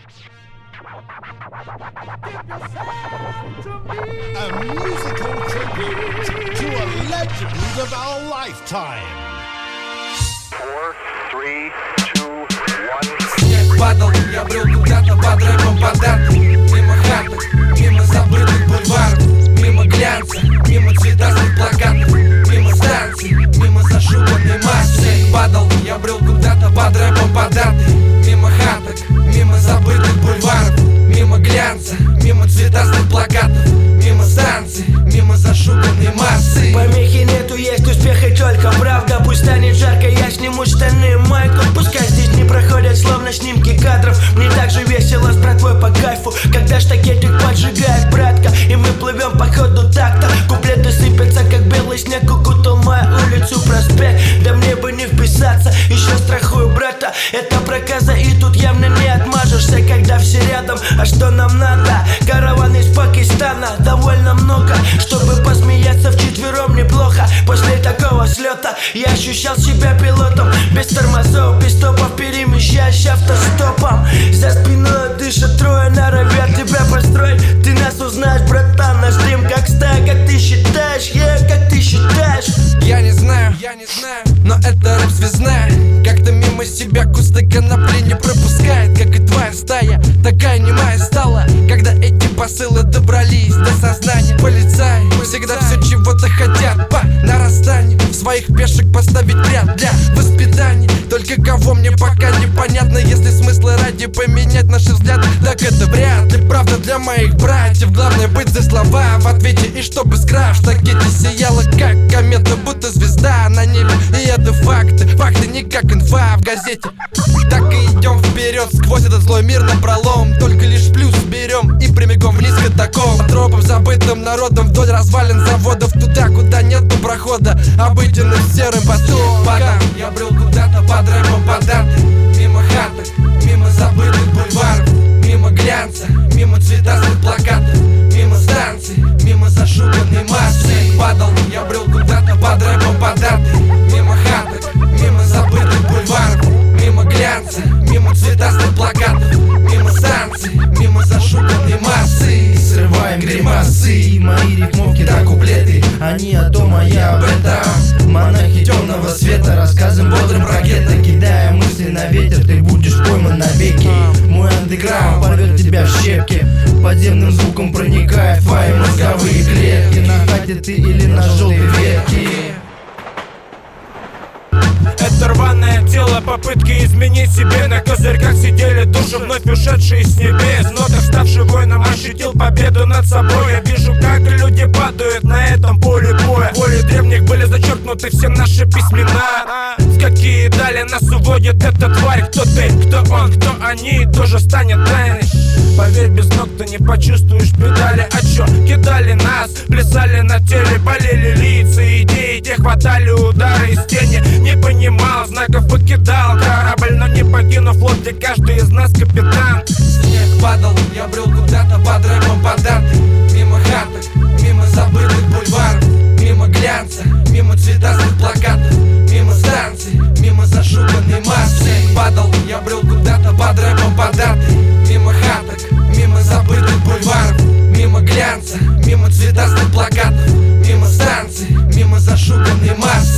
A musical tribute to a legend of our lifetime. 4, 3, 2, 1. Снег падал, я брел куда-то под рэпом подарки. Мимо хаток, мимо забытых бульваров, мимо глянца, мимо цветастых плакатов, мимо станций, мимо зашуганной массы. Снег падал, я брел куда-то под рэпом подарки. Мимо хаток, мимо забытых бульваров, мимо глянца, мимо цветастых плакатов, мимо станций, мимо зашуганной массы. Помехи нету, есть успех и только правда. Пусть станет жарко, я сниму штаны, майку. Пускай здесь не проходят словно снимки кадров. Мне так же весело с братвой по кайфу, когда штакетик поджигает братка, и мы плывем по ходу такта. Куплеты сыпятся, как белый снег, укутал мою улицу, проспект. Да мне бы не вписаться, еще страхую брата. Это проказа, и тут явно не отмажешься, когда все рядом. А что нам надо? Караван из Пакистана, довольно много, чтобы посмеяться вчетвером неплохо. После такого слета я ощущал себя пилотом, без тормозов, без стопов, перемещаясь автостопом. За спиной дышат трое, норовят тебя построить. Ты нас узнаешь, братан, наш дрим как стая. Как ты считаешь, как ты считаешь? Я не знаю, но это рэп связная. Как-то мимо себя кусты конопли не пропускает. Как и твоя стая, такая немая стала, когда эти посылы добрались до сознания. Полицаи всегда все чего-то хотят по нарастанию, своих пешек поставить ряд для воспитания. Только кого мне пока непонятно. Если смысла ради поменять наши взгляды, так это вряд ли правда для моих братьев. Главное быть за слова в ответе, и чтобы скра в штакете сияла как комета, будто звезда на небе. И это факты, факты не как инфа в газете. Так и идем вперед сквозь этот злой мир напролом. Только лишь плюс берем и прямиком вниз к атаком. Тропам забытым народом вдоль развалин заводов, туда, куда нету прохода обыденным серым потоком. Я брел куда-то под рэпом подарки. Мимо хаток, мимо забытых бульваров, мимо глянца, мимо цветастых плакатов, мимо станций, мимо зашуганной массы. Падал, я брел куда-то под рэпом подарки. Мимо хаток, мимо забытых бульваров, мимо глянца, мимо цветастых плакатов, мимо станций, мимо зашуганной массы. Срываем гримасы, мои рифмовки, да куплеты, они о том, а я об этом. Монахи темного света, рассказом бодрым про гетто. Кидая мысли на ветер, ты будешь пойман навеки. Мой андеграунд порвет тебя в щепки, подземным звуком проникая в твои мозговые клетки. На хате ты или на желтой ветке. Это рваное тело, попытки изменить себе. На козырьках сидели души, вновь ушедшие с небес. Но ты, ставший воином, ощутил победу над собой. Я вижу, как люди падают на этом поле боя. Воли древних были зачеркнуты все наши письмена. В какие дали нас уводит эта тварь? Кто ты, кто он, кто они, тоже станет тайной. Поверь, без ног ты не почувствуешь педали. А чё, кидали нас, плясали на теле, болели лица, идеи, те хватали удары из тени. Не понимал, знаков покидал корабль, но не покинув флот, где каждый из нас капитан. Снег падал, я брел куда-то под рэпом подарки. Мимо хаток, мимо забытых бульваров, мимо глянца, мимо цветастых плакатов, мимо станций, мимо зашуганной массы. Снег падал, я брел куда-то под рэпом подарки. Мимо хаток, мимо забытых бульваров, мимо глянца, мимо цветастых плакатов, мимо станций, мимо зашуганной массы.